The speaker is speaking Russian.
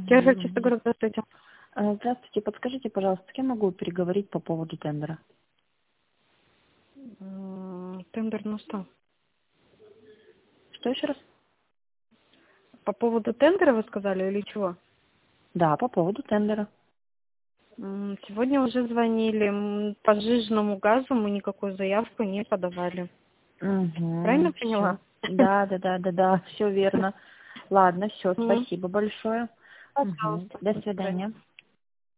Я же чисто город, здравствуйте. Здравствуйте, подскажите, пожалуйста, с кем могу переговорить по поводу тендера? Тендер, ну что? Что еще раз? По поводу тендера вы сказали или чего? Да, по поводу тендера. Сегодня уже звонили. По сжиженному газу мы никакую заявку не подавали. Правильно Все. поняла? Да, все верно. Ладно, все, Мгм. спасибо большое. Пожалуйста. До До свидания. свидания.